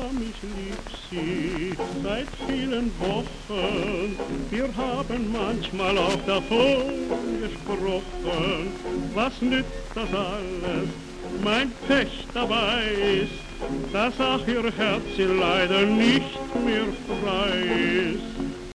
ich lieb sie seit vielen Wochen. Wir haben manchmal auch davon gesprochen. Was nützt das alles? Mein Pech dabei ist, dass auch ihr Herz leider nicht mehr frei ist.